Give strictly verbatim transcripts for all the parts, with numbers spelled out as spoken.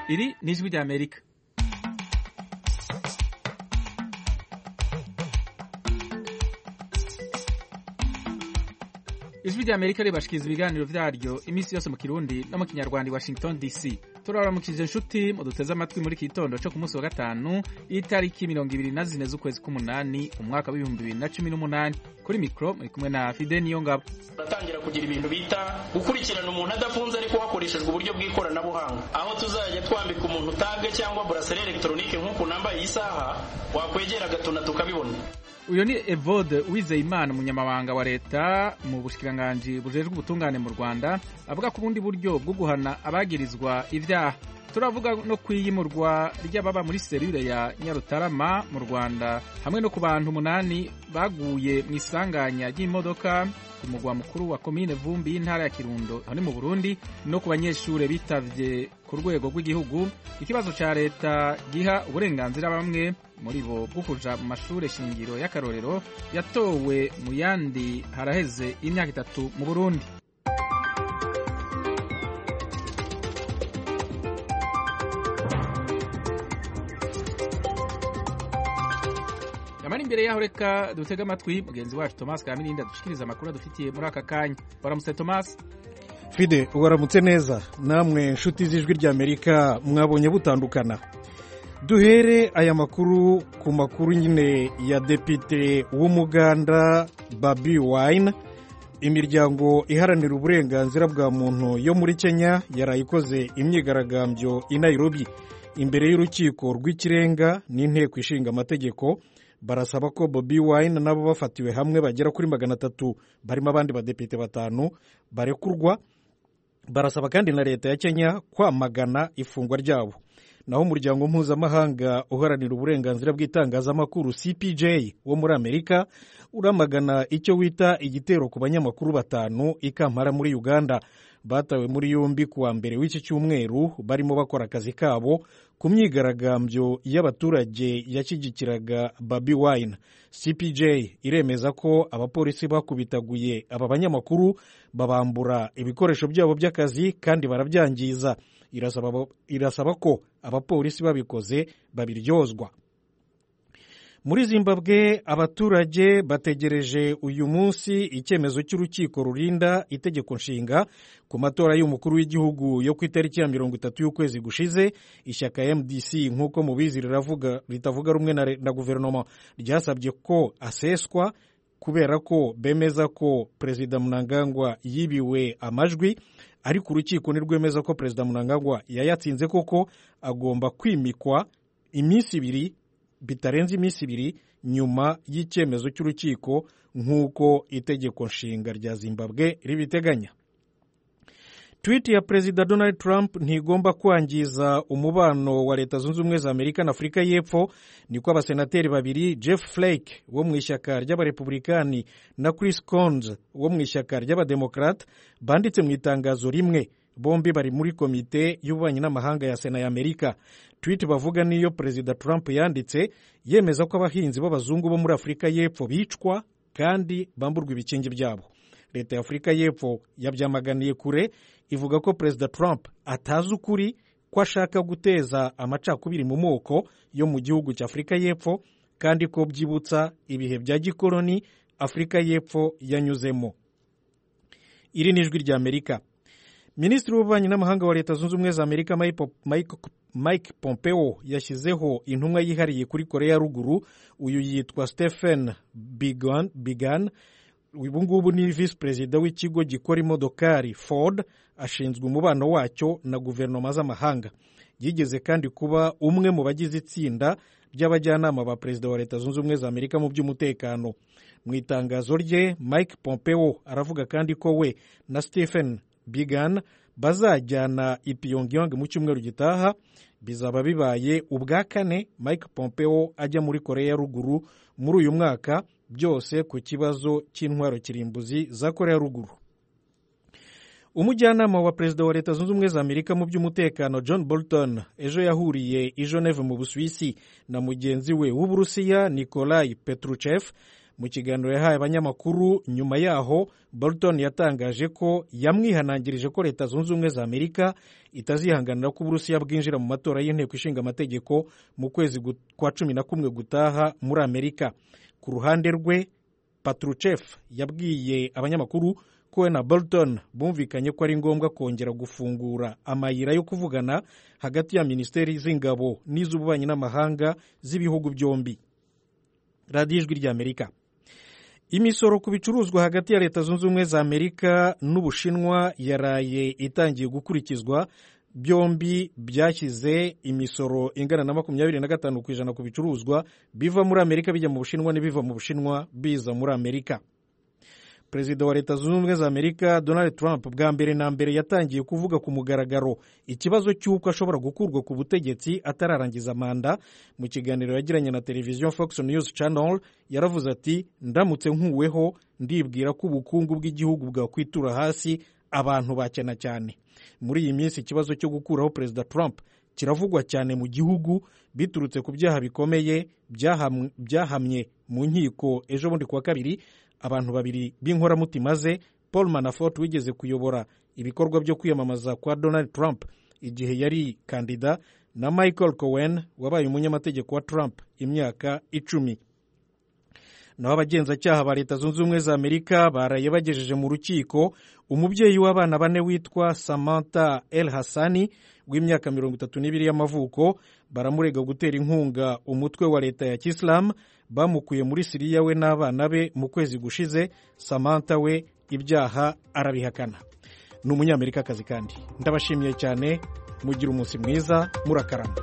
Iri ni ijwi ry'Amerika. Ijwi ry'Amerika ribashikiriza ibiganiro vyaryo imisi yose mu Kirundi no mu Kinyarwanda i Washington D C. Turabaramukije inshuti mu duteze amatwi muri kitondo cyo ku munsi wa gatanu itariki mirongo ibiri na zine z'ukwezi k'umunani umwaka w'ibihumbi bibiri na cumi n'umunani. Kuri mikro muri kumwe na Fide Niyongabo. Batangira kugira ibintu bita gukurikirana umuntu adafunze ariko hakoreshejwe uburyo bw'ikoranabuhanga, aho tuzajya twambika umuntu tag cyangwa bracelet electronique nk'uko nambaye isaha wakwegera gatuna tukabibona. Uyo ni Evode Uwizeyimana umunyamabanga wa leta mu bushikiranganje bujejwe ubutungane mu Rwanda avuga ku bundi buryo bwo guhana abagirizwa ivyaha. Turavuga no kwiyimurwa ry'ababa muri serire ya Nyarutarama mu Rwanda hamwe no ku bantu umunani baguye mu isanganya ry'imodoka ku mugwa mukuru wa komine Vumbi y'intara ya Kirundo hano mu Burundi, no ku banyeshure bitavye ku rwego rw'igihugu ikibazo ca leta giha uburenganzira bamwe muri bo bwo kuja mu mashure shingiro y'akarorero yatowe mu yandi haraheze imyaka itatu mu Burundi. Yamani imbere yaho reka dutega amatwi mugenzi wacu Thomas Kamirindi adushikiriza amakuru adufitiye muri aka kanya. Baramutse Thomas. Fide, ubaramutse neza. Namwe nshuti z'ijwi ry'Amerika mwabonye butandukana. Duhere aya makuru ku makuru nyine ya depite w'Umuganda Bobi Wine. Imiryango iharanira uburenganzira bwa muntu yo muri Kenya yarayikoze imyigaragambyo i Nairobi imbere y'urukiko rw'ikirenga n'inteko ishinga amategeko. Barasaba ko Bobi Wine nabo bafatiwe hamwe bagera kuri magana atatu barimo abandi badepite batanu barekurwa. Barasaba kandi na leta ya Kenya kwamagana ifungwa ryabo. Naho umuryango mpuzamahanga uharanira uburenganzira bw'itangazamakuru C P J wo muri Amerika uramagana icyo wita igitero ku banyamakuru batanu i Kampala muri Uganda batawe muri yombi kuwa mbere w'iki cyumweru barimo bakora akazi kabo ku myigaragambyo y'abaturage yashyigikiraga Bobi Wine. C P J iremeza ko abapolisi bakubitaguye aba banyamakuru babambura ibikoresho byabo by'akazi kandi barabyangiza. Irasaba, irasaba ko abapolisi babikoze babiryozwa. Muri Zimbabwe abaturage bategereje uyu munsi icyemezo cy'urukiko rurinda itegeko nshinga ku matora y'umukuru w'igihugu yo ku itariki ya mirongo itatu y'ukwezi gushize. Ishyaka M D C nk'uko mubizi riravuga ritavuga rumwe na, na guverinoma ryasabye ko aseswa kubera ko bemeza ko Perezida Mnangagwa yibiwe amajwi, ariko urukiko nirwemeza ko Perezida Mnangagwa yayatsinze koko agomba kwimikwa iminsi ibiri bitarenze iminsi ibiri nyuma y'icyemezo cy'urukiko nk'uko itegeko nshinga rya Zimbabwe ribiteganya. Tweet ya Perezida Donald Trump ntigomba kwangiza umubano wa Leta Zunze Ubumwe za Amerika na Afurika y'Epfo, niko abasenateri babiri Jeff Flake wo mu ishyaka ry'abarepublikani na Chris Coons wo mu ishyaka ry'abademokrate banditse mu itangazo rimwe. Bombi bari muri komite y'ububanyi n'amahanga ya Sena ya Amerika. Tweet bavuga niyo Perezida Trump yanditse yemeza ko abahinzi b'abazungu bo muri Afurika y'Epfo bicwa kandi bamburwa ibikingi byabo. Leta ya Afurika y'Epfo yabyamaganiye kure, ivuga ko Perezida Trump atazi ukuri, ko ashaka guteza amacakubiri mu moko yo mu gihugu cya Afurika y'Epfo kandi ko byibutsa ibihe bya gikoloni Afurika y'Epfo yanyuzemo. Iri ni ijwi ry'Amerika. Minisitiri w'ububanyi n'amahanga wa Leta Zunze Ubumwe za Amerika Mike, Mike, Mike Pompeo yashyizeho intumwa yihariye kuri Korea ya Ruguru. Uyu yitwa Stephen Biegun, Biegun. Ubu ngubu ni visi perezida w'ikigo gikora imodokari Ford, ashinzwe umubano wacyo na guverinoma z'amahanga. Yigeze kandi kuba umwe mu bagize itsinda ry'abajyanama ba Perezida wa Leta Zunze Ubumwe za Amerika mu by'umutekano. Mu itangazo rye Mike Pompeo aravuga kandi ko we na Stephen Biegun bazajyana i Pyongyang mu cyumweru gitaha. Bizaba bibaye ubwa kane Mike Pompeo ajya muri Korea ya Ruguru muri uyu mwaka, byose ku kibazo cy'intwaro kirimbuzi za Korea ya Ruguru. Umujyanama wa Perezida wa Leta Zunze Ubumwe za Amerika mu by'umutekano John Bolton ejo yahuriye i Geneve mu Busuwisi na mugenzi we w'Uburusiya Nikolai Petruchev mu kiganiro yahaye abanyamakuru nyuma yaho Bolton yatangaje ko yamwihanangirije ko leta zunze ubumwe za Amerika itazihanganira ko Uburusiya bwinjira mu matora y'inteko ishinga amategeko mu kwezi kwa cumi na kumwe gutaha muri Amerika. Ku ruhande rwe Patrushev yabwiye abanyamakuru ko we na Bolton bumvikanye ko ari ngombwa kongera gufungura amayira yo kuvugana hagati ya minisiteri z'ingabo n'iz'ububanyi n'amahanga z'ibihugu byombi. Radiyo Ijwi ry'Amerika. Imisoro ku bicuruzwa hagati ya leta zunze ubumwe za Amerika n'Ubushinwa yaraye itangiye gukurikizwa. Byombi byashyize imisoro ingana na makumyabiri na gatanu ku ijana ku bicuruzwa biva muri Amerika bijya mu Bushinwa n'ibiva mu Bushinwa biza muri Amerika. Perezida wa leta zunze ubumwe za Amerika Donald Trump bwa mbere na mbere yatangiye kuvuga ku mugaragaro ikibazo cy'uko ashobora gukurwa ku butegetsi atararangiza manda. Mu kiganiro yagiranye na televiziyo Fox News Channel yaravuze ati, ndamutse nkuweho ndibwira ko ubukungu bw'igihugu bwakwitura hasi, abantu bakena cyane. Muri iyi minsi ikibazo cyo gukuraho Perezida Trump kiravugwa cyane mu gihugu biturutse ku byaha bikomeye byahamye mu nkiko ejo bundi kuwa kabiri abantu babiri b'inkoramutima ze, Paul Manafort wigeze kuyobora ibikorwa byo kwiyamamaza kwa Donald Trump igihe yari kandida, na Michael Cohen wabaye umunyamategeko wa Trump imyaka icumi. Naho abagenzacyaha ba leta zunze ubumwe za Amerika baraye bagejeje mu rukiko umubyeyi w'abana bane witwa Samantha El Hassani w'imyaka mirongo itatu n'ibiri y'amavuko. Baramurega gutera inkunga umutwe wa leta ya Kisilamu bamukuye muri Siriya we n'abana be mu kwezi gushize. Samantha we ibyaha arabihakana. Ni umunyamerikakazi kandi. Ndabashimiye cyane, mugira umunsi mwiza, murakarama.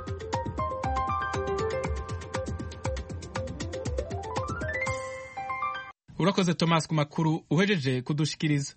Urakoze Thomas ku makuru uhejeje kudushikiriza.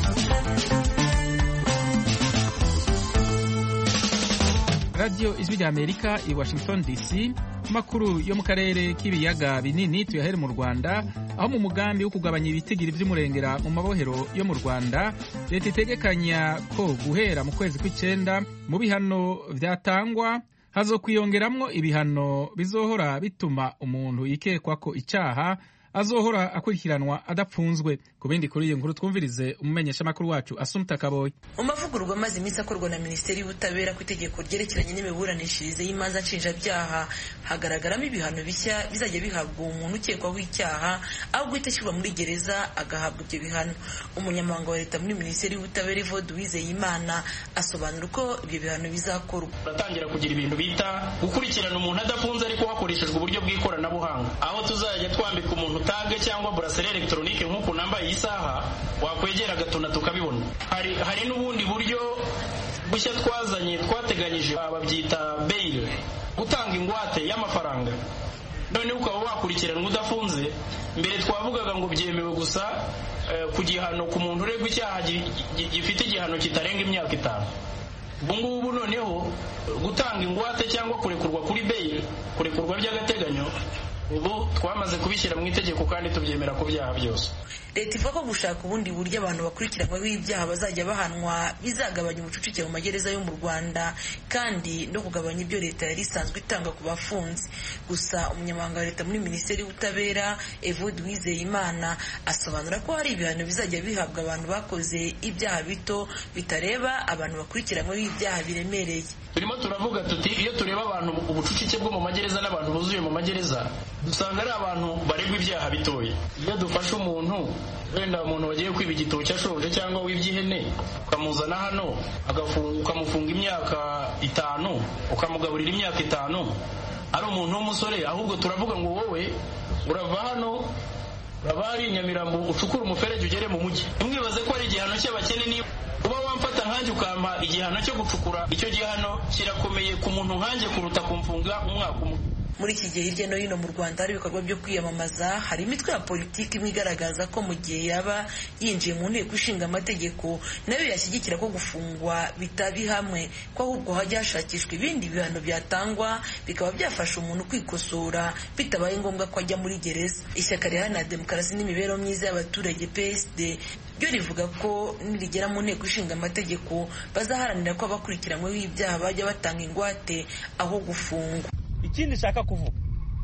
Radio Ijwi ry'Amerika i Washington D C. Makuru yo mu karere k'ibiyaga binini tuyahere mu Rwanda, aho mu mugambi wo kugabanya ibitigiri by'umurengera mu mabohero yo mu Rwanda leta itegekanya ko guhera mu kwezi kw'icenda mu bihano vyatangwa hazokwiyongeramwo ibihano bizohora bituma umuntu yikekwa ko icyaha azohora akurikiranwa adapfunzwe. Ku bindi kuri iyo nkuru twumvirize umumenyesha makuru wacu Asumta Kaboyi. Mu mavugururwa maze iminsi akorwa na Minisiteri y'Ubutabera ku itegeko ryerekeranye n'imiburanishirize y'imanza nshinjabyaha hagaragaramo ibihano bishya bizajya bihabwa umuntu ukekwaho icyaha aho guhita ashyirwa muri gereza agahabwa ibyo bihano. Umunyamabanga wa leta muri Minisiteri y'Ubutabera Evode Uwizeyimana asobanura uko ibyo bihano bizakorwa. Turatangira kugira ibintu bita gukurikirana umuntu adafunze ariko hakoreshejwe uburyo bw'ikoranabuhanga, aho tuzajya twambika umuntu tage cyangwa bracelet electronique nk'uko nambaye isaha wakwegera gatuna tukabibona. Hari hari n'ubundi buryo bushya twazanye twateganyije ababyita bail, gutanga ingwate y'amafaranga. None ukaba wakurikiranwa udafunze. Mbere twavugaga ngo byemewe gusa uh, ku gihano ku muntu uregwa icyaha gifite igihano kitarenga imyaka itanu. Bungubu noneho gutanga ingwate cyangwa kurekurwa kuri bail, kurekurwa by'agateganyo, ubu twamaze kubishyira mu itegeko kandi tubyemera ku byaha byose. Leta ivuga ko gushaka ubundi buryo abantu bakurikiranwaho ibyaha bazajya bahanwa bizagabanya ubucucike mu magereza yo mu Rwanda kandi no kugabanya ibyo leta yari isanzwe itanga ku bafunzi. Gusa umunyamabanga wa leta muri Minisiteri y'Ubutabera Evode Uwizeyimana asobanura ko hari ibihano bizajya bihabwa abantu bakoze ibyaha bito bitareba abantu bakurikiranwaho ibyaha biremereye. Turimo turavuga tuti iyo tureba abantu ubucucike bwo mu magereza n'abantu buzuye mu magereza dusanga ari abantu baregwa ibyaha bitoya. Iyo dufashe umuntu wenda umuntu wagiye kwiba igitoki cyashonje cyangwa w'ibyihene ukamuzana hano ukamufunga imyaka itanu ukamugaburira imyaka itanu ari umuntu w'umusore, ahubwo turavuga ngo wowe urava hano urava hari Nyamirambo ucukura umuferege ugere mu mujyi. Ntimwibaze ko ari igihano cy'abakene. Niba uba wamfata nkanjye ukampa igihano cyo gucukura, icyo gihano kirakomeye ku muntu nkanjye kuruta kumfunga umwaka umwe. Muri iki gihe hirya no hino mu Rwanda hari ibikorwa byo kwiyamamaza. Hari imitwe ya politiki imwe igaragaza ko mu gihe yaba yinjiye mu nteko ishinga amategeko nayo yashyigikira ko gufungwa bitabi hamwe, ko ahubwo hajya hashakishwa ibindi bihano byatangwa bikaba byafasha umuntu kwikosora bitabaye ngombwa ko ajya muri gereza. Ishyaka riharanira demokarasi n'imibereho myiza y'abaturage P S D ryo rivuga ko nirigera mu nteko ishinga amategeko bazaharanira ko abakurikiranyweho ibyaha bajya batanga ingwate aho gufungwa. Ikindi shaka kuvuga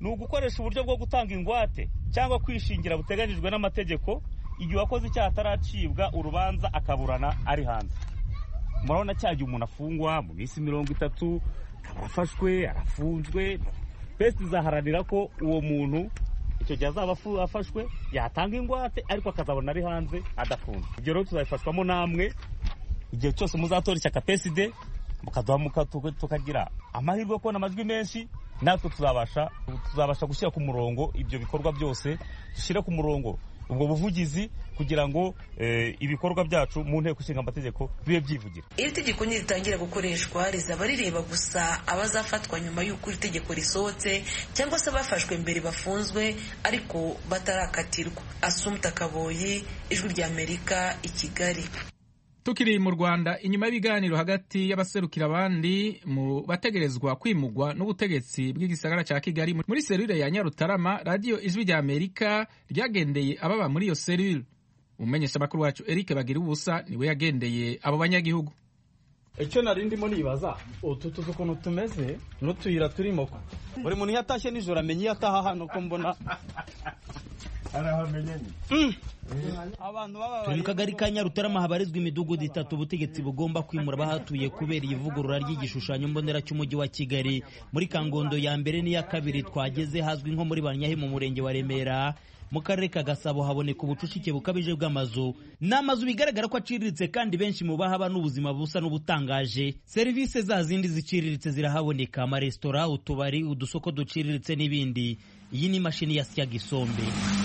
ni ugukoresha uburyo bwo gutanga ingwate cyangwa kwishingira buteganyijwe n'amategeko igihe wakoze icyaha ataracibwa urubanza akaburana ari hanze. Murabona cyagiye umuntu afungwa mu minsi mirongo itatu arafashwe arafunzwe, pesi izaharanira ko uwo muntu icyo gihe azaba afashwe yatanga ingwate ariko akazabona ari hanze adafunze. Ibyo rero tuzabifashwamo namwe igihe cyose muzatora ishyaka P S D mukaduha tukagira amahirwe yo kubona amajwi menshi, natwe tuzabasha tuzabasha gushyira ku murongo ibyo bikorwa byose, dushyire ku murongo ubwo buvugizi kugira ngo e, ibikorwa byacu mu nteko ishinga amategeko bibe byivugira. Iri tegeko niritangira gukoreshwa rizaba rireba gusa abazafatwa nyuma y'uko iri tegeko risohotse cyangwa se bafashwe mbere bafunzwe ariko batarakatirwa. Assumpta Kaboyi, Ijwi rya Amerika, i Kigali. Tukiri mu Rwanda, inyuma y'ibiganiro hagati y'abaserukira abandi mu bategerezwa kwimugwa n'ubutegetsi bw'igisagara cya Kigali muri serire ya Nyarutarama, radio Ijwi rya Amerika ryagendeye ababa muri iyo serire. Umenyesha makuru wacu Eric Bagira ubusa niwe yagendeye abo banyagihugu. Icyo nari ndimo nibaza, utu tuzu ukuntu tumeze n'utuyira turimo ko buri muntu yatashye nijoro amenye yataha hano ko mbona arahamenyanye. Turi mu kagari ka Nyarutarama habarizwa imidugudu itatu ubutegetsi bugomba kwimura bahatuye kubera ivugurura ry'igishushanyo mbonera cy'umujyi wa Kigali. Muri Kangondo ya mbere n'iya kabiri twageze hazwi nko muri Banyahe mu murenge wa Remera. Mu karere ka Gasabo haboneka ubucucike bukabije bw'amazu. N'amazu bigaragara ko aciriritse kandi benshi mu bahaba n'ubuzima busa n'ubutangaje. Serivisi za zindi ziciriritse zirahaboneka, amaresitora, utubari, udusoko duciriritse n'ibindi. Iyi ni mashini ya Sya Gisombe.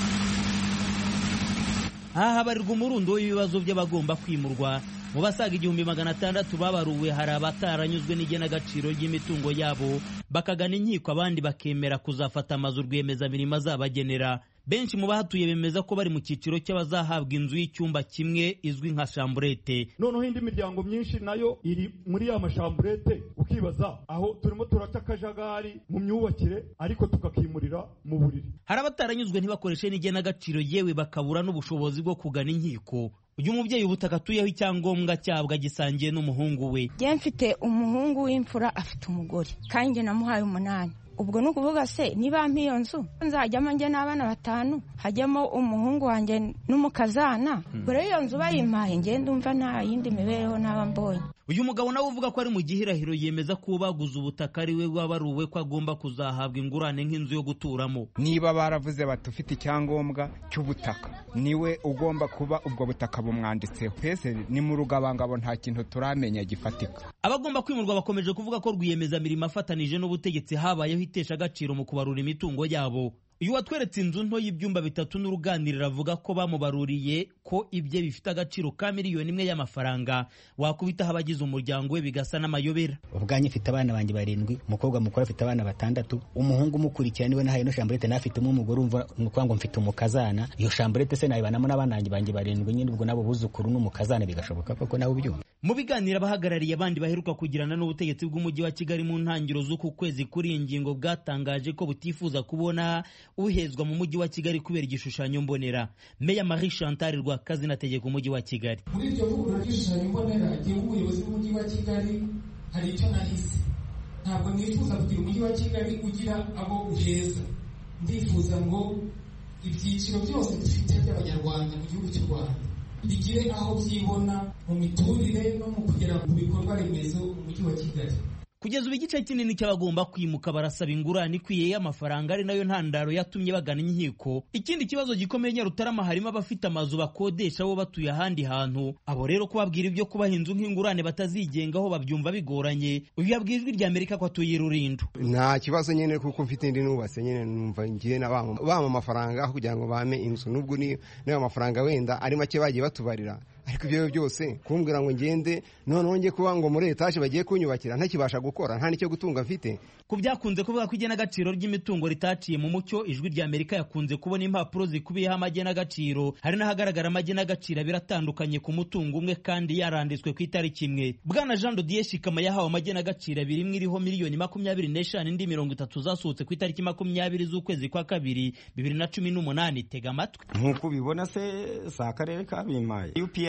Aha habarirwa umurundo w'ibibazo by'abagomba kwimurwa. Mu basaga igihumbi magana atandatu babaruwe hari abataranyuzwe n'igenagaciro ry'imitungo yabo bakagana inkiko, abandi bakemera kuzafata amazu rwiyemezamirimo azabagenera. Benshi mu bahatuye bemeza ko bari mu cyiciro cy'abazahabwa inzu y'icyumba kimwe izwi nka chambrette. Noneho indi miryango myinshi nayo iri muri ya mashambrette, ukibaza aho turimo turaca akajagari mu myubakire ariko tukakimurira mu buriri. Hari abataranyuzwe ntibakoreshe n'igenagaciro yewe bakabura n'ubushobozi bwo kugana inkiko. Uyu mubyeyi ubutaka atuyeho icyangombwa cyabwa gisangiye n'umuhungu we. Je mfite umuhungu w'imfura afite umugore kandi namuhaye umunani. Ubwo no kuvuga se niba mpiyo nzu nzajyamo nge n'abana batanu hajyamo umuhungu wanjye n'umukazana. Bure iyo nzu bayimpaye nge ndumva nta yindi mibereho naba mbonye. Uyu mugabo nawe uvuga ko ari mu gihirahiro yemeza ko baguze ubutaka ari we wabaruwe ko agomba kuzahabwa ingurane nk'inzu yo guturamo. Niba baravuze batufite icyangombwa cy'ubutaka niwe ugomba kuba ubwo butaka bumwanditseho. Pese ni mu rugabangabo nta kintu turamenya gifatika. Abagomba kwimurwa bakomeje kuvuga ko rwiyemezamirimo afatanije n'ubutegetsi habayeho itesha agaciro mu kubarura imitungo yabo. Uyu watweretse inzu nto y'ibyumba bitatu n'uruganiriro avuga ko bamubaruriye ko ibye bifite agaciro ka miliyoni imwe y'amafaranga. Wakubitaho abagize umuryango we bigasa n'amayobera. Ubwanye mfite abana banjye barindwi, umukobwa mukuru afite abana batandatu, umuhungu mukurikira niwe nahaye no chambrette nafitemo umugore umva ngo mfite umukazana. Iyo chambrette se nayibanamo n'abana banjye barindwi nyine ubwo nabo buzukuru n'umukazana bigashoboka koko nawe byumva. Mu biganiro abahagarariye abandi baheruka kugirana n'ubutegetsi bw'umujyi wa Kigali mu ntangiro z'uku kwezi kuri ingingo bwatangaje ko butifuza kubona uhezwa mu mujyi wa Kigali kubera igishushanyo mbonera. Meya Marie Chantal Rwakazi nategeka umujyi wa Kigali. Muri iryo vugurura ry'igishushanyo mbonera gihe umuyobozi w'umujyi wa Kigali hari icyo nahise. Ntabwo nifuza kugira umujyi wa Kigali ugira abo uheza. Ndifuza ngo ibyiciro byose dufite by'abanyarwanda mu gihugu cy'u Rwanda bigire aho byibona mu miturire no mu kugera mu bikorwa remezo mu mujyi wa Kigali. Kugeza ubu igice kinini cy'abagomba kwimuka barasaba ingurane ikwiye y'amafaranga ari nayo ntandaro yatumye bagana inkiko. Ikindi kibazo gikomeye Nyarutarama harimo abafite amazu bakodesha bo batuye ahandi hantu. Abo rero kubabwira ibyo kubaha inzu nk'ingurane batazigengaho babyumva bigoranye. Uyu yabwiye Ijwi rya Amerika ko atuye Rulindo. Nta kibazo nyene kuko mfite indi nubatse nyene numva ngiye na bama bama amafaranga kugira ngo bame inzu nubwo ni nayo amafaranga wenda ari make bagiye batubarira. Ariko ibyo byose kumbwira ngo ngende none wonge kuba ngo muri etage bagiye kunyubakira ntakibasha gukora nta nicyo gutunga mfite. Ku byakunze kuvuga ko igenagaciro ry'imitungo ritaciye mu mucyo, Ijwi rya Amerika yakunze kubona impapuro zikubiyeho amagenagaciro. Hari n'ahagaragara amagenagaciro biratandukanye ku mutungo umwe kandi yaranditswe ku itariki imwe. Bwana Jean Dodier Shikama yahawe amagenagaciro abiri, imwe iriho miliyoni makumyabiri n'eshanu indi mirongo itatu zasohotse ku itariki makumyabiri z'ukwezi kwa kabiri bibiri na cumi n'umunani. Tega amatwi. Nk'uko ubibona se sa akarere kabimaye U P I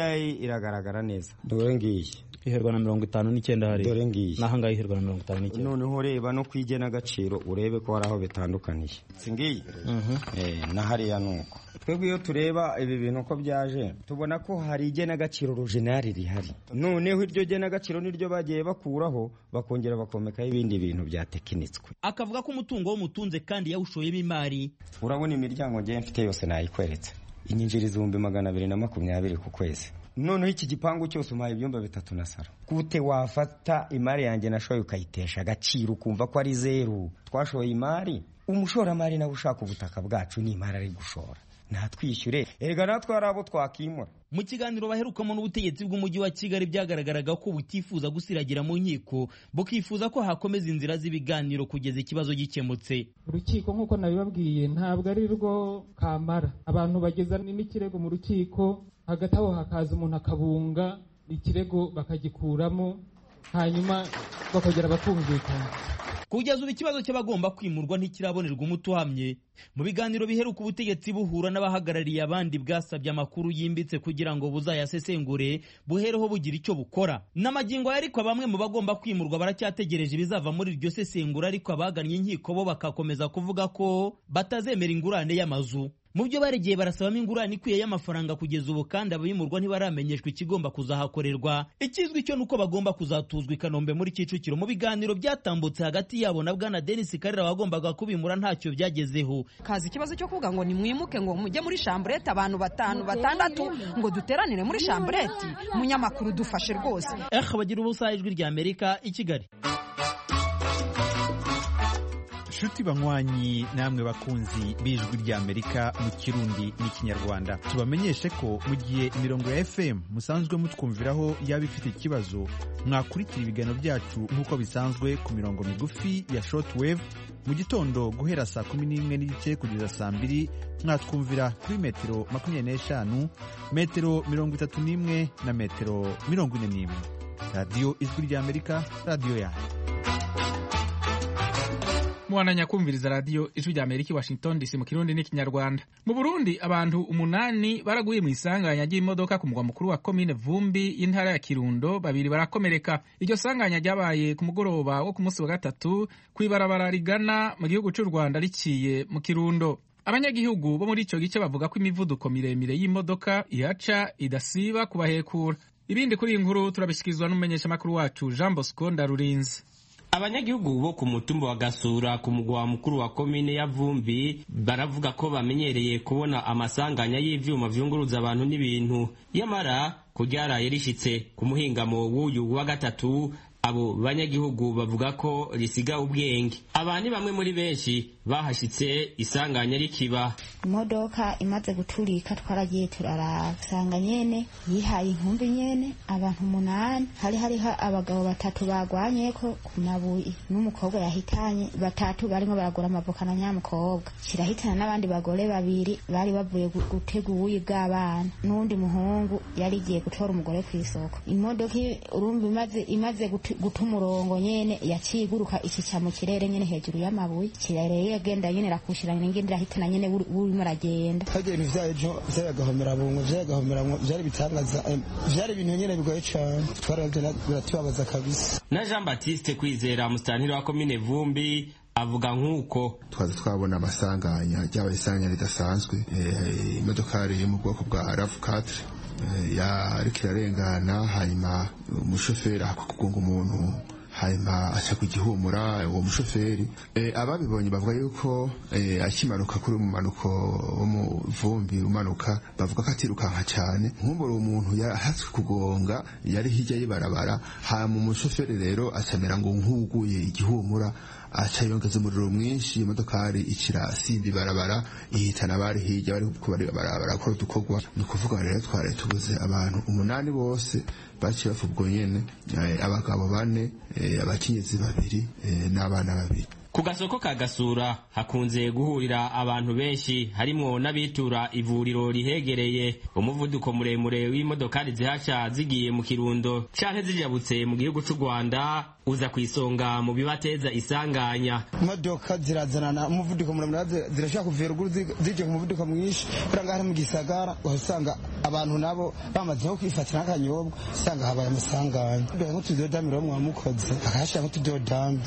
Hyundai iragaragara neza, dore ngiyi iherwa na mirongo itanu n'icyenda hari, dore ngiyi n'ahangaha iherwa na mirongo itanu n'icyenda. Noneho reba no kwigena agaciro urebe ko hari aho bitandukaniye, si ngiyi eh na hariya nuko. Twebwe iyo tureba ibi bintu ko byaje tubona ko hari igena agaciro original rihari, noneho iryo gena agaciro niryo bagiye bakuraho bakongera bakomekaho ibindi bintu bya tekinitswe. Akavuga ko umutungo w'umutunze kandi yawushoyemo imari. Urabona imiryango ngiye mfite yose nayikweretse, inyinjiriza ibihumbi magana abiri na makumyabiri ku kwezi. Noneho iki gipangu cyose umpaye ibyumba bitatu na saro, gute wafata imari yanjye nashoye ukayitesha agaciro ukumva ko ari zeru? Twashoye imari, umushoramari nawe ushaka ubutaka bwacu ni imari ari gushora, natwishyure erega natwe ari abo twakimura. Mu kiganiro baherukamo n'ubutegetsi bw'umujyi wa Kigali byagaragaraga ko butifuza gusiragira mu nkiko, bukifuza ko hakomeza inzira z'ibiganiro kugeza ikibazo gikemutse. Urukiko nk'uko nabibabwiye ntabwo ari rwo kamara, abantu bageza n'ikirego mu rukiko, hagati aho hakaza umuntu akabunga ikirego bakagikuramo, hanyuma bakongera bakumvikana. Kugeza ubu ikibazo cy'abagomba kwimurwa ntikirabonerwa umuti uhamye. Mu biganiro biheruka ubutegetsi buhura n'abahagarariye abandi bwasabye amakuru yimbitse kugira ngo buzayasesengure buhereho bugira icyo bukora. N'amagingo ariko bamwe mu bagomba kwimurwa baracyategereje ibizava muri iryo sesengura, ariko abagannye inkiko bo bakakomeza kuvuga ko batazemera ingurane y'amazu. Mu byo baregeye barasabamo ingurane ikwiye y'amafaranga kugeza ubu, kandi abimurwa ntibaramenyeshwa ikigomba kuzahakorerwa. Ikizwi cyo nuko bagomba kuzatuzwa i Kanombe muri Kicukiro. Mu biganiro byatambutse hagati yabo na Bwana Denis Karera wagombaga kubimura ntacyo byagezeho. Kazi ikibazo cyo kuvuga ngo nimwimuke ngo mujye muri chambrette abantu batanu batandatu ngo duteranire muri chambrette. Munyamakuru dufashe rwose. Eh bagira ubusa ijwi rya Amerika i Kigali. Shuti banywanyi namwe bakunzi b'ijwi rya Amerika mu Kirundi n'Ikinyarwanda, tubamenyeshe ko mu gihe imirongo ya F M musanzwe mutwumviraho yaba ifite ikibazo, mwakurikira ibiganiro byacu nk'uko bisanzwe ku mirongo migufi ya shortwave mu gitondo guhera saa kumi n'imwe n'igice kugeza saa mbiri, mwatwumvira kuri metero makumyabiri n'eshanu, metero mirongo itatu n'imwe na metero mirongo ine n'imwe. Radio Ijwi rya Amerika, radio yawe. Mwananya kumviriza radio Ijwi rya Amerika Washington D C mu Kirundi n'Ikinyarwanda. Mu Burundi abantu umunani baraguye mu isanganya ry'imodoka ku mugwa mukuru wa commune Vumbi y'intara ya Kirundo, babiri barakomereka. Iryo sanganya ryabaye ku mugoroba wo ku munsi wa gatatu kwibarabara rigana mu gihugu cy'u Rwanda riciye mu Kirundo. Abanyagihugu bo muri ico gice bavuga ko imivuduko miremire y'imodoka ihaca idasiba kubahekura. Ibindi kuri inkuru turabishikizwa n'umumenyesha makuru wacu Jean Bosco Ndarurinze. Abanyagihugu bo ku mutumba wa Gasura ku mugwa mukuru wa komine ya Vumbi baravuga ko bamenyereye kubona amasanganya y'ivyuma vyunguruza abantu n'ibintu, yamara kuryaraye rishitse ku muhingamo w'uyu wa gatatu. Abo banyagihugu bavuga ko risiga ubwenge. Abandi bamwe muri benshi bahashitse isanganya rikiba. Imodoka imaze guturika twaragiye turarasanga nyene yihaye inkumbi nyene abantu umunani, hari hariho abagabo batatu bagwanye ko ku mabuye n'umukobwa yahitanye, batatu barimo baragura amavoka na nyamukobwa, kirahitana n'abandi bagore babiri bari bavuye gutega ubuyi bw'abana, n'undi muhungu yari igiye gutora umugore ku isoko. Imodoka urumva imaze imaze guta umurongo nyene yaciguruka ikica mu kirere nyene hejuru y'amabuye, kirere yagenda nyene rakushirana n'ingindi rahitana nyene urimo aragenda. Hagiye ibintu vyaje vyagahomera bungo vyagahomera vyari bitangaza, vyari ibintu nyene bigoye cyane, twaravye biratubabaza kabisa. Na Jean Baptiste Kwizera mustantiri wa komine Vumbi avuga nk'uko twaza twabona amasanganya ryaba isanganya ridasanzwe, imodokari yo mu bwoko bwa RAV quatre yariko irarengana, hanyuma umushoferi akakugonga umuntu, hanyuma aca kugihumura uwo mushoferi. Ababibonye bavuga yuko akimanuka kuri umumanuko wo mu Vumbi umanuka, bavuga ko atirukanka cyane, nkumbura umuntu yahatswe kugonga yari hirya y'ibarabara, hanyuma umushoferi rero acamera ngo nkuguye igihumura, aca yongeza umuriro mwinshi, imodokari ikira simbi barabara ihitana abari hirya bari barakora udukorwa. Ni ukuvuga rero twari tubuze abantu umunani bose baciye bapfa ubwo nyene, abagabo bane, abakenyezi babiri n'abana babiri. Ku gasoko ka Gasura hakunze guhurira abantu benshi, harimwo n'abitura ivuriro rihegereye. Umuvuduko muremure w'imodokari zihasha zigiye mu Kirundo canke zijabutse mu gihugu cy'u Rwanda uza kwisonga mu bibateza isanganya. Imodoka zirazanana umuvuduko muremure zirashaka kuvera ruguru zije ku muvuduko mwinshi, kuranga hari mu gisagara uhasanga abantu nabo bamaze nko kwifatira nk'akanyobwa usanga habaye amasanganya mbere nk'utudodami rero mwamukoze akahashira nk'utudodami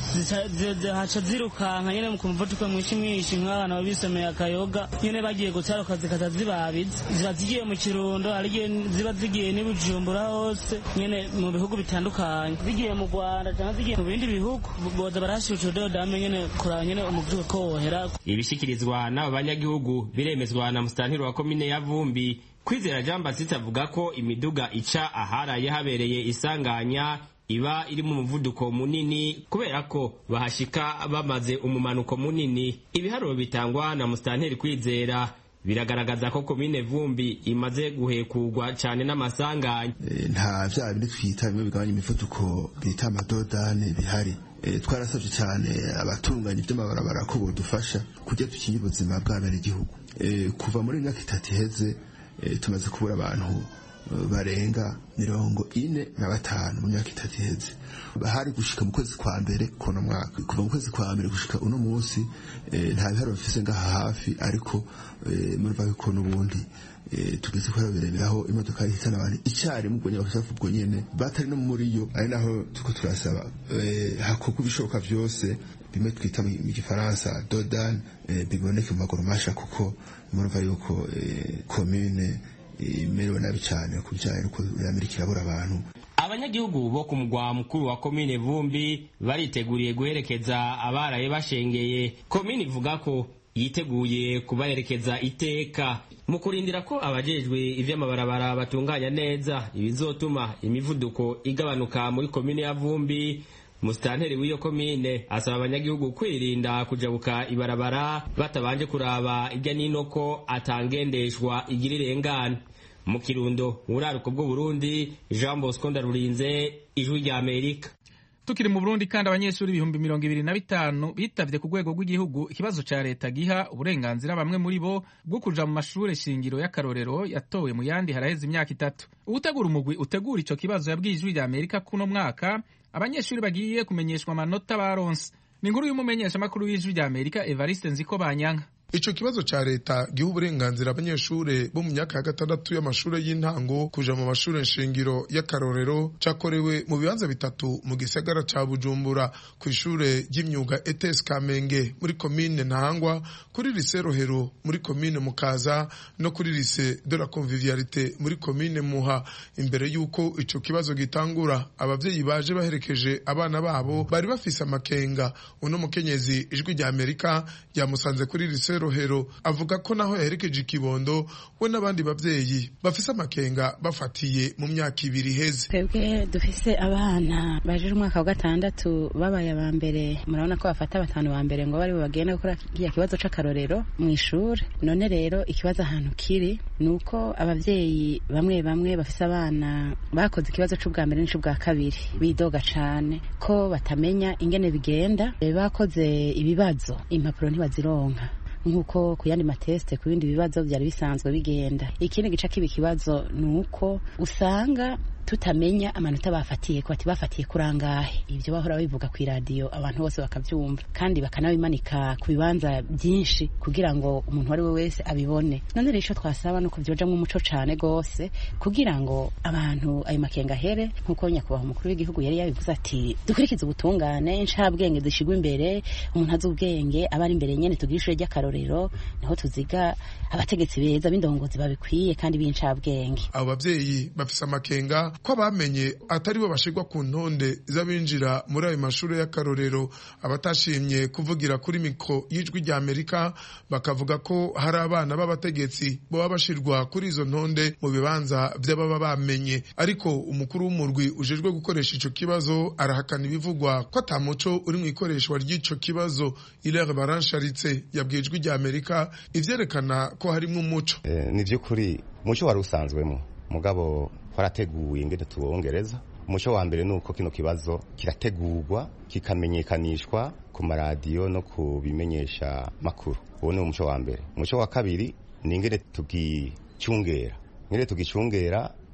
haca zirukanka nyene mu muvuduko mwinshi mwinshi nk'abana babisomeye akayoga nyene bagiye gutara akazi katazibabiza ziba zigiye mu Kirundo ari ziba zigiye ni Bujumbura hose nyene mu bihugu bitandukanye zigiye mu Rwanda cyangwa zigiye mu bindi bihugu boza barashira utudodami nyene kuraba nyene umuvuduko ko wohera. Ibishikirizwa n'aba banyagihugu biremezwa na musitanteri wa komine ya Vumbi. Kwizera Jean Baptiste avuga ko imiduga ica aharaye habereye isanganya iba iri mu muvuduko munini kubera ko bahashika bamaze umumanuko munini. Ibiharuro bitangwa na musitanteri Kwizera biragaragaza ko komine Vumbi imaze guhekurwa cyane n'amasanganya. E, nta vya bindi twita bimwe bigabanya imivuduko bita amadodane bihari. E, twarasabye cyane abatunganya iby'amabarabara ko bodufasha kujya tukinye ubuzima bw'abene igihugu. E, kuva muri myaka itatu iheze e, tumaze kubura abantu barenga mirongo ine na batanu mu myaka itatu iheze. Bahari gushika mu kwezi kwa mbere kono mwaka kuva mu kwezi kwa mbere gushika uno munsi e, nta biharo bafise ngaha hafi ariko e, muri bako n'ubundi e, tugeze ko bireberaho imodoka ihitana abantu icyari mu bwonye bakashafu bwo nyene batari no muri yo ari naho tuko turasaba e, hakorwa ibishoboka byose bimwe twita mu gifaransa dodan e, biboneke mu maguru masha kuko murumva yuko e, commune imerewe nabi cyane kubijyanye nuko Amerika irabura abantu. Abanyagihugu bo ku mugwa mukuru wa komine Vumbi bariteguriye guherekeza abaraye bashengeye. Komine ivuga ko yiteguye kubaherekeza iteka mu kurindira ko abajejwe ivy'amabarabara batunganya neza ibizotuma imivuduko igabanuka muri komine ya Vumbi. Musitanteri w'iyo komine asaba abanyagihugu kwirinda kujabuka ibarabara batabanje kuraba ijya nino ko atangendeshwa igira irengana. Mu Kirundo uraruko bwo Burundi, Jean Bosco Ndarurinze, Ijwi rya Amerika. Tukiri mu Burundi kandi abanyeshuri ibihumbi mirongo ibiri na bitanu bitavye ku rwego rw'igihugu ikibazo ca leta giha uburenganzira bamwe muri bo bwo kuja mu mashure shingiro y'akarorero yatowe mu yandi haraheze imyaka itatu. Ugutegura umugwi utegura ico kibazo yabwiye Ijwi rya Amerika kuno mwaka abanyeshuri bagiye kumenyeshwa amanota baronse. Ni inkuru y'umumenyesha makuru w'Ijwi rya Amerika Evariste Nzikobanyanka. Ico kibazo ca leta giha uburenganzira abanyeshure bo mu myaka ya gatandatu y'amashure y'intango kuja mu mashure nshingiro y'akarorero cakorewe mu bibanza bitatu mu gisagara ca Bujumbura, kw'ishure ry'imyuga E T S Kamenge muri komine Ntahangwa, kuri lycée Rohero muri komine Mukaza no kuri lycée de la Convivialité muri komine Muha. Imbere yuko ico kibazo gitangura, abavyeyi baje baherekeje abana babo bari bafise amakenga. Uno mukenyezi Ijwi rya Amerika yamusanze kuri lycée Rohero avuga ko naho yaherekeje ikibondo we n'abandi bavyeyi bafise amakenga bafatiye mu myaka ibiri heze. Twebwe dufise abana baje umwaka wa gatandatu babaye aba mbere, murabona ko bafata batanu ba mbere ngo bari bagenda gukora kiya kibazo c'akarorero mu ishure. None rero ikibazo ahantu kiri nuko abavyeyi bamwe bamwe bafise abana bakoze ikibazo c'ubwa mbere n'ic'ubwa kabiri bidoga cane ko batamenya ingene bigenda, bakoze ibibazo impapuro ntibazironka nkuko ku yandi mateste ku bindi bibazo byari bisanzwe bigenda. Ikindi gica kibi kibazo nuko usanga tutamenya amanota bafatiye ko ati bafatiye kurangahe. Ivyo bahora bivuga ku radio abantu bose bakavyumva kandi bakanabimanika ku bibanza byinshi kugira ngo umuntu wari we wese abibone. None rero ico twasaba nuko vyojamwe umuco cane gose kugira ngo abantu ayo makenga here, nkuko nyakubaho umukuru w'igihugu yari yabivuze ati dukurikiza ubutungane, ncabwenge zishigwa imbere, umuntu azi ubwenge abari imbere nyene tugirishure ry'akarorero, naho tuziga abategetsi beza b'indongozi babikwiye kandi b'incabwenge. Abo bavyeyi bafise amakenga ko bamenye atari bo bashirwa ku ntonde z'abinjira muri ayo mashuri y'akarorero. Abatashimye kuvugira kuri mikro y'Ijwi rya Amerika bakavuga ko hari abana b'abategetsi bo bashirwa kuri izo ntonde mu bibanza by'ababa bamenye. Ariko umukuru w'umurwi ujejwe gukoresha ico kibazo arahakana ibivugwa ko atamuco uri mu ikoreshwa ry'ico kibazo. Ilere Baransharitse yabwiye Ijwi rya Amerika ivyerekana ko harimo umuco. Eh, ni vy'ukuri umuco wari usanzwemo mugabo twarateguye ingene tuwongereza. Umuco wa mbere nuko kino kibazo kirategurwa kikamenyekanishwa ku maradiyo no kubimenyesha makuru. Uwo ni umuco wa mbere. Umuco wa kabiri ni ingene tugicungera. Ingene tugicungera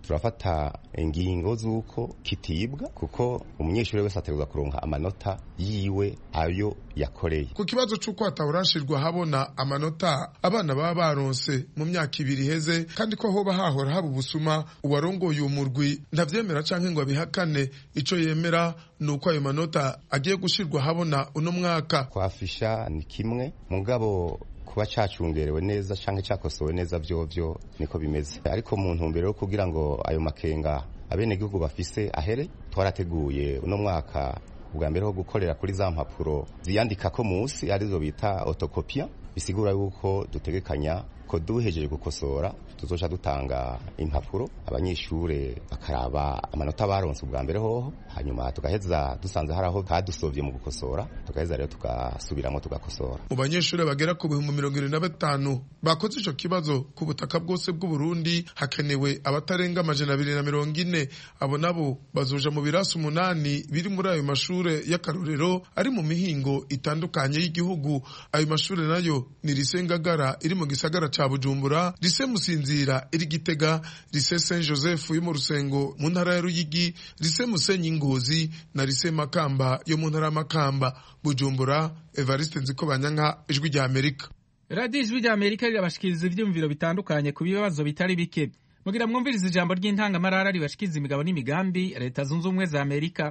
turafata ingingo z'uko kitibwa kuko umunyeshuri wese ategerezwa kuronka amanota yiwe ayo yakoreye. Ku kibazo c'uko hatahorashirwa habona amanota abana baba baronse mu myaka ibiri heze kandi ko hoba hahora haba ubusuma, uwarongoye umurwi ntavyemera canke ngo abihakane. Ico yemera nuko ayo manota agiye gushirwa habona uno mwaka. Kwafisha ni kimwe mugabo kuba cacungerewe neza canke cakosowe neza vyovyo niko bimeze, ariko mu ntumbero yo kugira ngo ayo makenga abenegihugu bafise ahere, twarateguye uno mwaka ubwa mbere ho gukorera kuri za mpapuro ziyandika ko munsi arizo bita autocopia, bisigura yuko dutegekanya ko duhejeje gukosora tuzoca dutanga impapuro abanyeshure bakaraba amanota baronse ubwa mbere hoho, hanyuma tugaheza dusanze haraho kadusovye mu gukosora tugaheza rero tugasubiramo tugakosora. Mu banyeshure bagera ku bihumbi mirongo irindwi na batanu bakoze ico kibazo ku butaka bwose bw'u Burundi, hakenewe abatarenga amajana abiri na mirongo ine. Abo nabo bazoja mu birasi umunani biri muri ayo mashure y'akarorero ari mu mihingo itandukanye y'igihugu. Ayo mashure nayo ni Lycée Ngagara iri mu gisagara ca Bujumbura, Lycée Musinzira iri Gitega, Lycée Saint Joseph yo mu Rusengo mu ntara ya Ruyigi, Lycée Musenyi Ngozi na Lycée Makamba yo mu ntara ya Makamba. Bujumbura, Evariste Nzikobanyanka, Ijwi rya Amerika. Radio Ijwi rya Amerika rirabashikiriza ivyumviro bitandukanye ku bibazo bitari bike. Mugira mwumviriza ijambo ry'intangamarara ribashikiriza imigabo n'imigambi Leta Zunze Ubumwe za Amerika.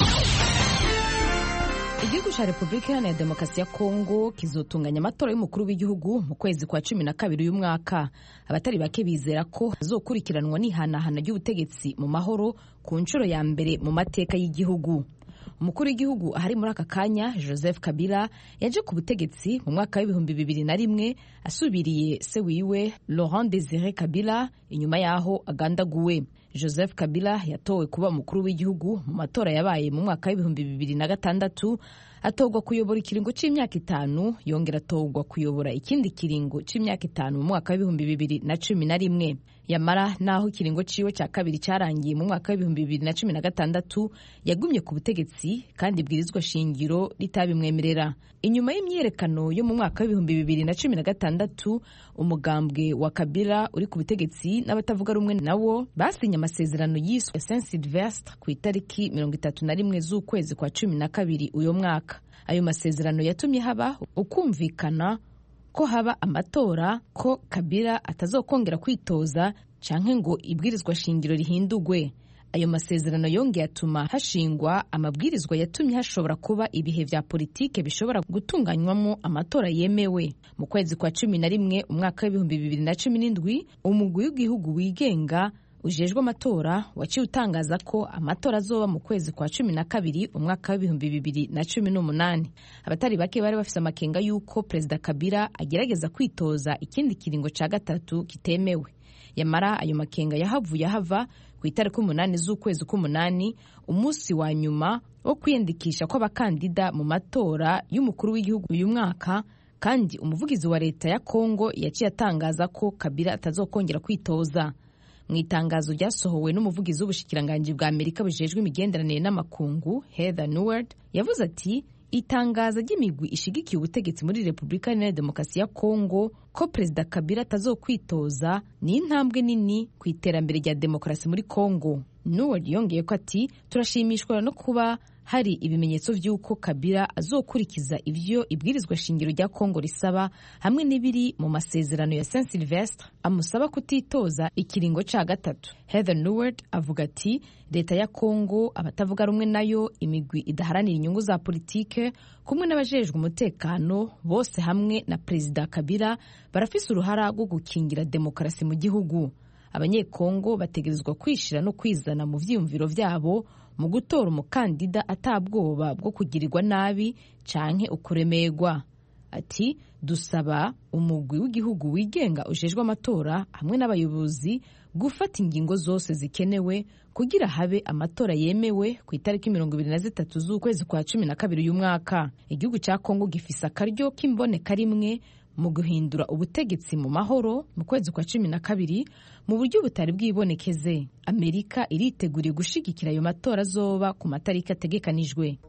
Igihugu ca Repubulika Iharanira Demokarasi ya Kongo kizotunganya amatora y'umukuru w'igihugu mu kwezi kwa cumi na kabiri uyu mwaka. Abatari bake bizera ko hazokurikiranwa n'ihanahana ry'ubutegetsi mu mahoro ku nshuro ya mbere mu mateka y'igihugu. Umukuru w'igihugu ahari muri aka kanya Joseph Kabila yaje ku butegetsi mu mwaka w'ibihumbi bibiri na rimwe asubiriye se wiwe Laurent Désiré Kabila inyuma yaho agandaguwe. Joseph Kabila yatowe kuba umukuru w'igihugu mu matora yabaye mu mwaka w'ibihumbi bibiri na gatandatu, atogwa kuyobora ikiringo c'imyaka itanu, yongera atogwa kuyobora ikindi kiringo c'imyaka itanu mu mwaka w'ibihumbi bibiri na cumi na rimwe. Yamara naho ikiringo ciwe ca kabiri carangiye mu mwaka w'ibihumbi bibiri na cumi na gatandatu, yagumye ku butegetsi kandi ibwirizwa shingiro ritabimwemerera. Inyuma y'imyerekano yo mu mwaka w'ibihumbi bibiri na cumi na gatandatu, umugambwe wa Kabila uri ku butegetsi n'abatavuga rumwe nawo basinye amasezerano yiswe Saint Sylvestre ku itariki mirongo itatu na rimwe z'ukwezi kwa cumi na kabiri uyo mwaka. Ayo masezerano yatumye haba ukumvikana ko haba amatora, ko Kabila atazokongera kwitoza canke ngo ibwirizwa shingiro rihindugwe. Ayo masezerano yongeye atuma hashingwa amabwirizwa yatumye hashobora kuba ibihe vya politike bishobora gutunganywamo amatora yemewe. Mu kwezi kwa cumi na rimwe umwaka w'ibihumbi bibiri na cumi n'indwi, umugwi w'igihugu wigenga ujejwe amatora waciye utangaza ko amatora azoba mu kwezi kwa cumi na kabiri umwaka w'ibihumbi bibiri na cumi n'umunani. Abatari bake bari bafise amakenga yuko Perezida Kabila agerageza kwitoza ikindi kiringo ca gatatu kitemewe. Yamara ayo makenga yahavuye hava ku itariki umunani z'ukwezi k'umunani, umunsi wa nyuma wo kwiyandikisha kw'abakandida mu matora y'umukuru w'igihugu uyu mwaka, kandi umuvugizi wa leta ya Kongo yaciye atangaza ko Kabila atazokongera kwitoza. Mu itangazo ryasohowe n'umuvugizi w'ubushikiranganji bwa Amerika bujejwe imigenderanire n'amakungu Heather Nauert, yavuze ati itangaza ry'imigwi ishigikiye ubutegetsi muri Repubulika Iharanira Demokarasi ya Kongo ko Perezida Kabila atazokwitoza ni intambwe nini ku iterambere rya demokarasi muri Kongo. Nauert yongeye ko ati turashimishwa no kuba hari ibimenyetso vy'uko Kabila azokurikiza ivyo ibwirizwa shingiro rya Kongo risaba, hamwe n'ibiri mu masezerano ya Saint Sylvestre amusaba kutitoza ikiringo ca gatatu. Heather Nauert avuga ati leta ya Kongo, abatavuga rumwe nayo, imigwi idaharanira inyungu za politike, kumwe n'abajejwe umutekano, bose hamwe na Perezida Kabila barafise uruhara rwo gukingira demokarasi mu gihugu. Abanyekongo bategerezwa kwishira no kwizana mu vyiyumviro vyabo mu gutora umukandida atabwoba bwo kugirirwa nabi canke ukuremerwa. Ati dusaba umugwi w'igihugu wigenga ujejwe amatora hamwe n'abayobozi gufata ingingo zose zikenewe kugira habe amatora yemewe ku itariki mirongo ibiri na zitatu z'ukwezi kwa cumi na kabiri uyu mwaka. Igihugu ca Kongo gifise akaryo k'imboneka rimwe mu guhindura ubutegetsi mu mahoro mu kwezi kwa cumi na kabiri mu buryo butari bwibonekeze. Amerika iriteguriye gushigikira ayo matora azoba ku matariki ategekanijwe.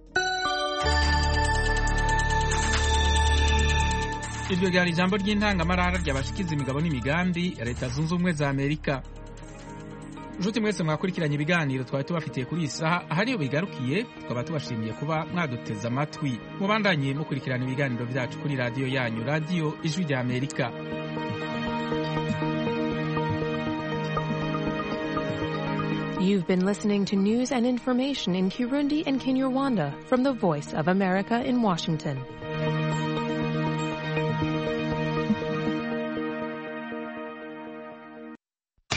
Iryo ryari ijambo ry'intangamarara ry'abashikiza imigabo n'imigambi ya Leta Zunze Ubumwe za Amerika. nshuti mwese mwakurikiranye ibiganiro twari tubafitiye kuri iyi saha aha niyo bigarukiye tukaba tubashimiye kuba mwaduteze amatwi mubandanye mukurikirana ibiganiro byacu kuri radiyo yanyu radiyo ijwi rya amerika. You've been listening to news and information in Kirundi and Kinyarwanda from the Voice of America in Washington.